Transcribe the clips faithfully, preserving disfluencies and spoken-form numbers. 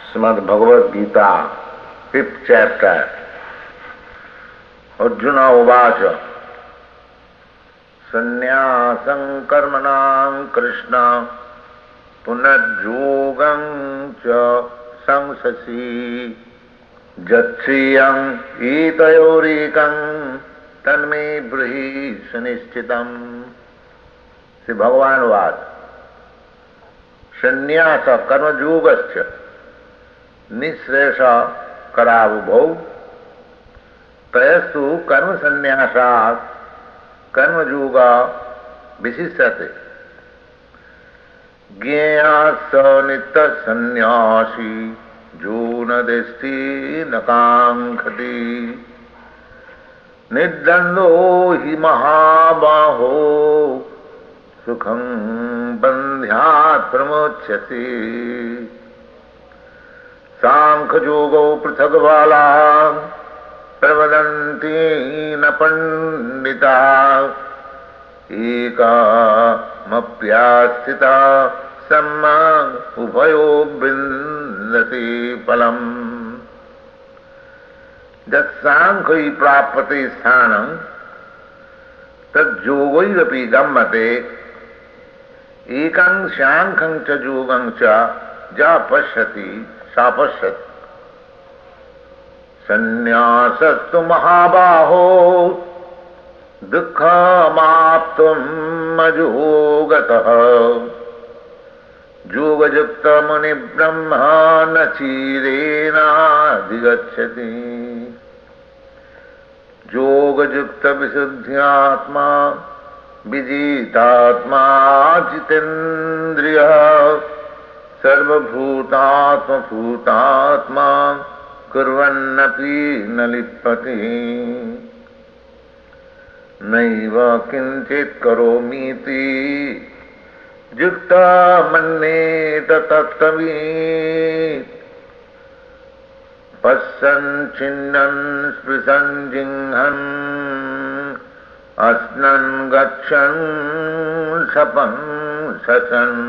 Shrimad Bhagavad Gita fifth chapter. Arjun उवाच संन्यासं कर्मणां कृष्ण पुनर्योगं च संससि यच्छ्रियं एतयोरेकं तन्मे ब्रूहि सुनिश्चितम्। श्री भगवान उवाच संन्यास कर्मयोगश्च निःश्रेष करावुभौ तयस्तु कर्म संन्यासात् कर्मयोग विशिष्यते। ज्ञेयः स नित्य संन्यासी जो न देष्टि न काङ्क्षति निर्द्वन्द्वो हि महाबाहो सुखं बन्ध्यात् प्रमोच्यते। सांख्ययोगो पृथक् बालाः प्रवदन्ति न पंडिता एकामप्यास्थिता सम्यक् उभयो विन्दति फलम्। यत्सांख्यै प्राप्यते स्थानं तद्योगैरपि गम्यते। एकं सांख्यं च योगं च य पश्यति सा पश्यति। संन्यासस्तु महाबाहो दुःखमाप्तुम् अयोगतः योगयुक्त मुनि ब्रह्म न चिरेणाधिगच्छति। योगयुक्त विशुद्ध्यात्मा विजितात्मा जितेन्द्रियः सर्वभूतात्म भूतात्मा कुर्वन्नपि न लिप्यते। नैव किंचित् करोमीति युक्ता मन्येत तत्त्ववित्। पश्यन् छिन्नन् स्पृशन् जिह्वन् अस्नन् गच्छन् शपन् शशन्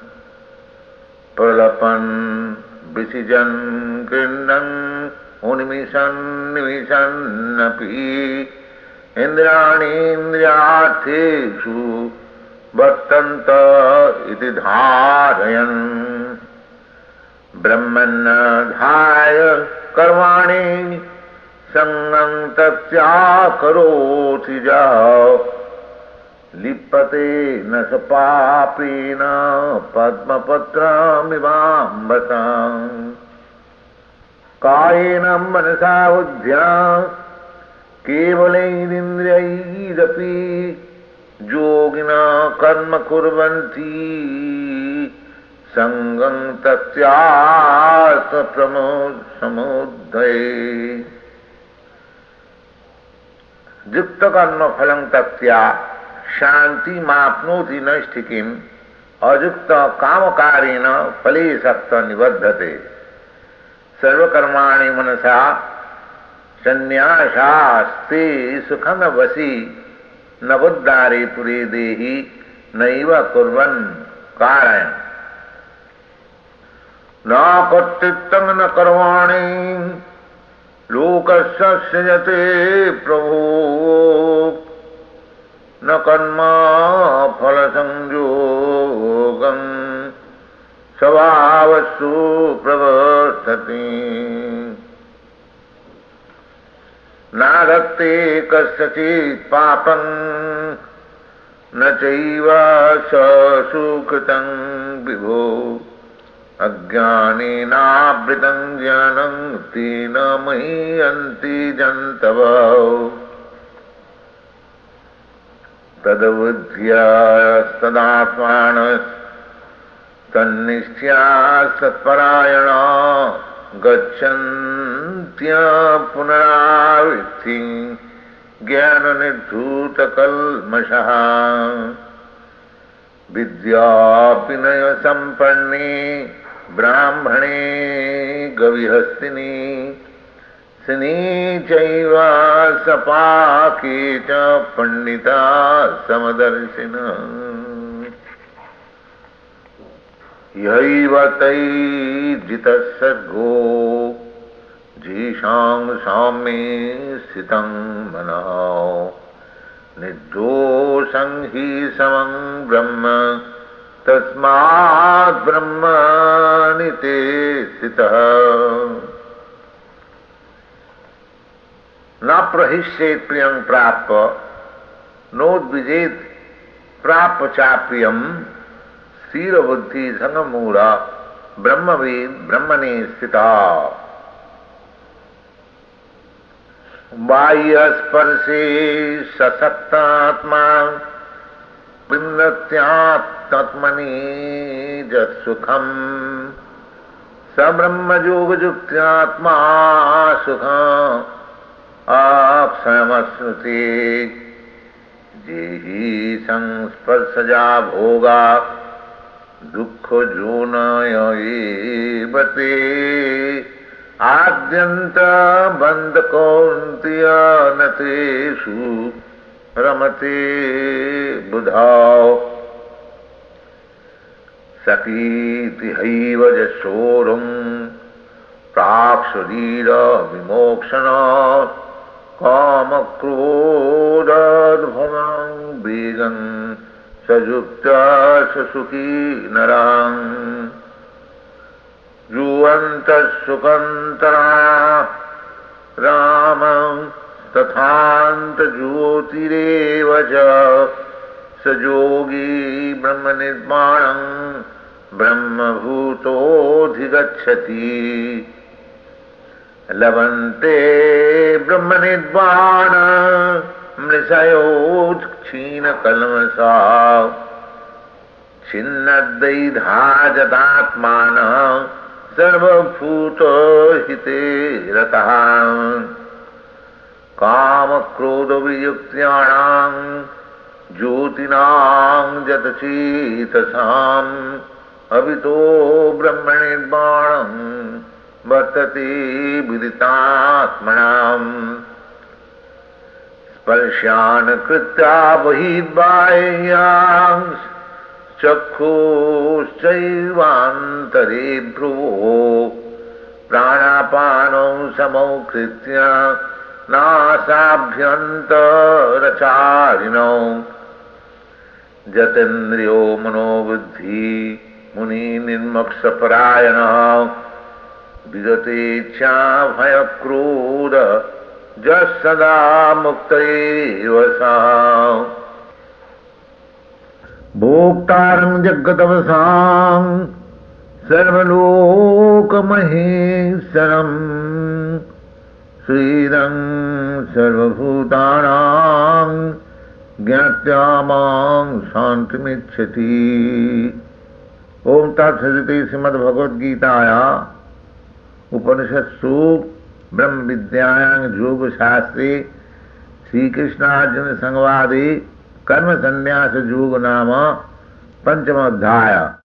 प्रलपन् विसिजन् गृह्णन् उन्मिषन् निमिषन्नपि इन्द्रियाणीन्द्रियार्थेषु वर्तन्त इति धारयन् ब्रह्मण्यध्याय कर्माणि सङ्गं तस्याकरोति यः लिप्यते न स पापेन पद्मपत्रमिवाम्बसा। कायेन मनसा बुद्ध्या केवलैरिन्द्रियैरपि योगिनः कर्म कुर्वन्ति सङ्गं तस्यात्मप्रमोदसमुद्धये। युक्त कर्म फलं तस्या शांति माप्नोति नैष्ठिकीम् अयुक्त कामकारेण फले सक्त निबद्धते। सर्वकर्माणि मनसा संन्यासास्ते सुखं वशी न बुद्धारे पुरे देहि नैव कुर्वन् कारयन्। न कर्तृत्वं न कर्माणि लोकस्य सृजते प्रभो न कर्म फलसंयोगं स्वभावस्तु प्रवर्तते। नादत्ते कस्यचित् पापं न चैव सुकृतं विभो अज्ञानेनावृतं ज्ञानं तेन मह्यन्ति जन्तवः। तद्बुद्ध्या सदात्मानस्तन्निष्ठया सत्परायणा गच्छन्त्य पुनरावृत्तिं ज्ञाननिर्धूतकल्मषः। विद्याविनयसम्पन्ने ब्राह्मणे गविहस्तिनि सिनी चैव सपाके च पंडिता समदर्शिनः। यैव तैर्जितः सर्गो जीशां साम्ये स्थितं मनः निर्दोषं हि समं ब्रह्म तस्मात् ब्रह्मणि ते स्थितः। न प्रहिष्येत् प्रियं प्राप्य नोद्विजेत् प्राप्य चाप्रियं स्थिर बुद्धि संगमूढ़ ब्रह्मवेद ब्रह्मणे स्थिता। बाह्य स्पर्शे सशक्तात्मा पिंडत्यात्मनि जत्सुखम स ब्रह्मयोगयुक्त्यात्मा सुखम् आप्समश्नुते। जेहि संस्पर्शजा भोगा दुख जोनयैव ते आद्यन्त बंद कौन्तेय न तेषु रमते बुधाओ। सकीति हैव यशोरुं प्राक्शरीर विमोक्षण काम क्रोधोद्भवं वेगं सयुक्त सुखी नरं जुवन्तः सुखन्तरा रामं तथान्त ज्योतिरेव च स योगी ब्रह्मनिर्वाणं ब्रह्मभूतोऽधिगच्छति। लभन्ते ब्रह्मनिर्वाण मृषयो क्षीणकल्मषा छिन्नद्वैधाजतात्मानः सर्वभूतहिते रतः। कामक्रोधवियुक्तानां ज्योतिनां जतचेतसाम् अभितो ब्रह्मनिर्वाणं वर्तते विदितात्मनाम्। स्पर्शान् कृत्वा बहिर्बाह्यां चक्षुश्चैवान्तरे भ्रुवो प्राणापानौ समौ कृत्य नासाभ्यन्तरचारिणौ। जतेन्द्रियो मनोबुद्धि मुनि निर्मोक्षपरायणः विगतेच्छा भयक्रोध यः सदा मुक्त एव सः। भोक्तारं जगदवसां सर्वलोकमहेश्वरं श्रीरं सर्वभूतानां ज्ञात्वा मां शान्तिमिच्छति। ओम तत्सदिति श्रीमद्भगवद्गीताया उपनिषत्सु ब्रह्म विद्यायां योग शास्त्रे श्री कृष्णार्जुन संवादे कर्म संन्यास योग नाम पंचम अध्याय।